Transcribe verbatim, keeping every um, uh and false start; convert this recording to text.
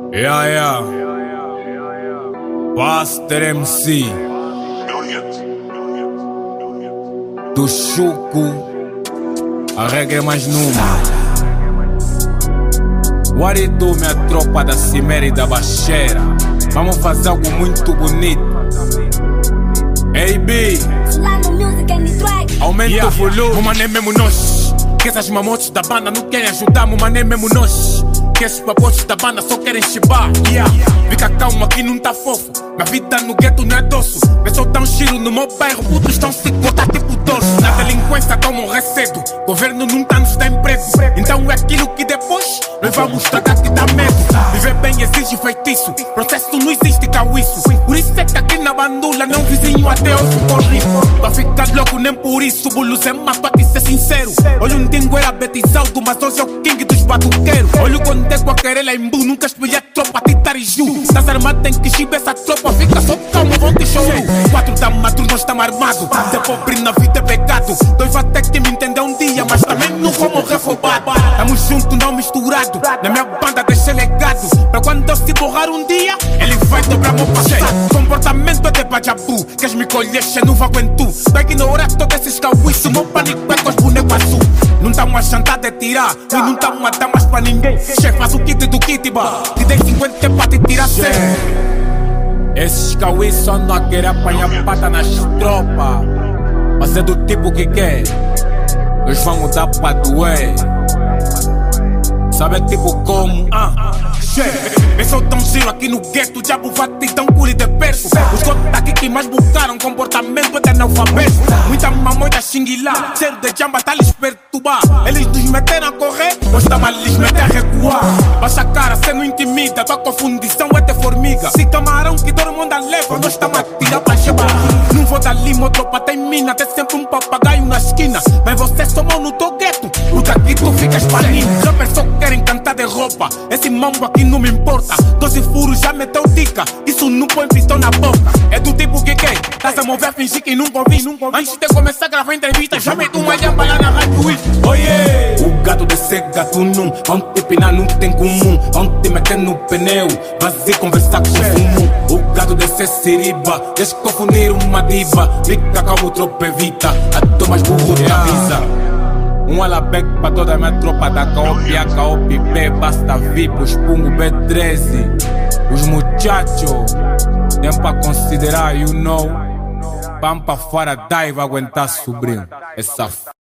Yeah, yeah. Buster M C do Chuco. A regra é mais numa. What it do, minha tropa da Cimeira e da Baixeira? Vamos fazer algo muito bonito. A B, aumenta yeah. o volume. Mano, é mesmo nós. Que essas mamotes da banda não querem ajudar. Mano, é mesmo nós. Que esses papotes da banda só querem chibar. Yeah. Fica calmo, aqui não tá fofo. Minha vida no gueto não é doce. Vê só dar um giro no meu bairro. Putos estão se cortar tipo doce. Na delinquência tão morrer cedo. Governo não tá nos dá emprego. Então é aquilo que depois nós vamos tratar que dá medo. Viver bem exige feitiço. Processo não existe cauíço. Por isso é que aqui na bandula não vizinho até hoje corre. Pra ficar louco nem por isso. Bulos é mato aqui ser sincero. Olha um dingo era betizaldo, mas hoje é o king dos batuqueiros. Olha o conde com a querela em bu. Nunca espelhei a tropa titar e ju. Estás armado tem que chibar essa tropa. Fica só calmo, vão te show. Quatro da matru, nós estamos armados. De pobre na vida é pecado. Dois vai ter que me entender um dia, mas também não vou morrer afobado. Tamo junto, não misturado. Na minha banda deixei legado. Pra quando eu se borrar um dia, ele vai dobrar meu passado. Comportamento é de bajabu. Queres me colher, che não vou aguentar. Vai ignorar todos esses cauíços. Meu pânico é com os bonecos azul. Não tamo a chantar de tirar. E não tamo a dar mais pra ninguém. Che, faz o kit do kit, ba. Te dei cinquenta pra te tirar cem. Esses cauíços só não querem apanhar pata nas tropas. Mas é do tipo que quer. Eles vão mudar pra doer. Sabe tipo como? Ah, eu sou tão giro aqui no gueto. O diabo vai te dar um curi de perto. Os gotos daqui que mais buscaram comportamento é de analfabeto. Muita mamoita xinguilá. Cheiro de jamba tá lhes perturbar. Eles nos meteram a correr, nós tamo a lhes meter a recuar. Baixa a cara, cê não intimida. Tua confundição é de formiga. Se camarão que todo mundo leva, nós tamo a tirar pra chebar. Não vou dar limo, tropa tem mina. Tem sempre um papagaio na esquina. Mas você só mal no teu gueto. Porque aqui tu ficas paninho. Já pensou que querem cantar de roupa? Esse mambo aqui não me importa. Doze furos já meteu dica. Isso não põe pistão na boca. É do tipo que quer. Tá se mover, fingir que nunca ouvi. Antes de começar a gravar entrevista, já meti uma jamba lá na rádio. Oye! O gato de ser gato não. Vão te pinar, não tem comum. Vão te meter no pneu. Vazio conversar com o fumo. O gato de ser siriba. Deixa confundir uma diva. Fica com o tropa evita. A tua mais burro te avisa. Um alabec pra toda a minha tropa da K O P, A K O P B, basta vir pros pungo B treze. Os muchachos, tem pra considerar, you know. Vamos pra fora, dai, vai aguentar sobrinho. É safado.